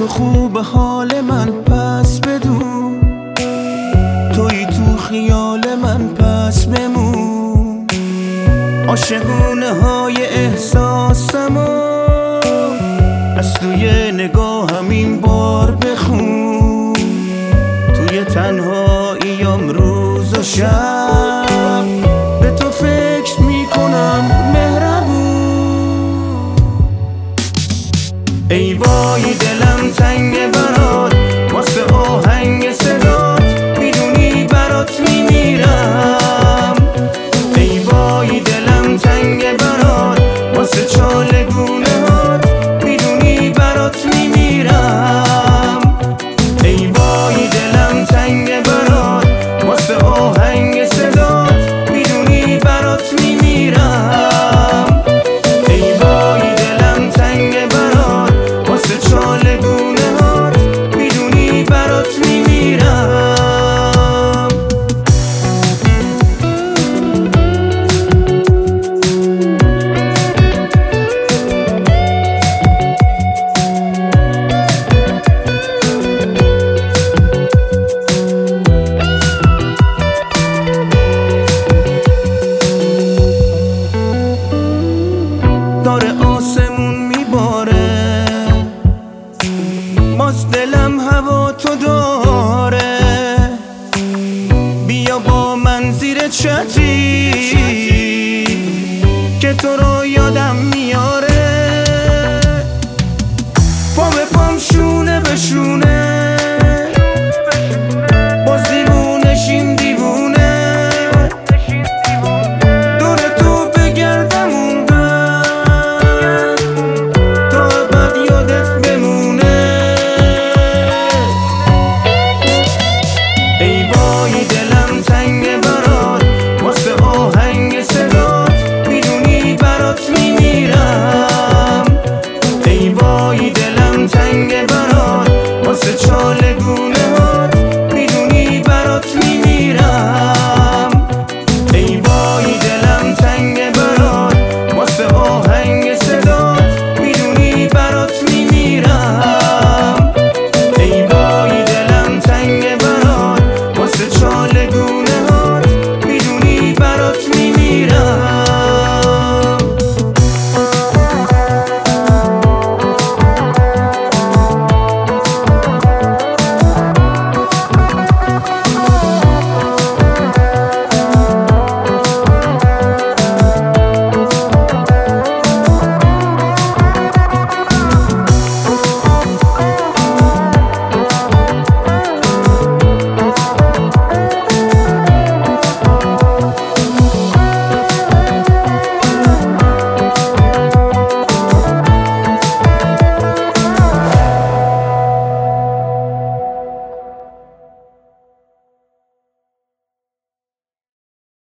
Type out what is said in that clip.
تو خوب حال من پس بدون، توی تو خیال من پس بمون. عاشقونه های احساسمو از توی نگاهم این بار بخون. توی تنهاییم روز و شب به تو فکر میکنم مهربون. ای وای دلم تنگ برات واسه آهنگ صدات، میدونی برات میمیرم. ای وای دلم تنگ برات واسه چالگونه هات، میدونی برات میمیرم. ای وای دلم تنگ برات واسه آهنگ صدات، میدونی برات میمیرم. ای وای دلم تنگ برات واسه چالگونه هات، میدونی برات میمیرم. داره آسمون میباره، باز دلم هوا تو داره. بیا با من زیر چتری که تو رو یادم میاره.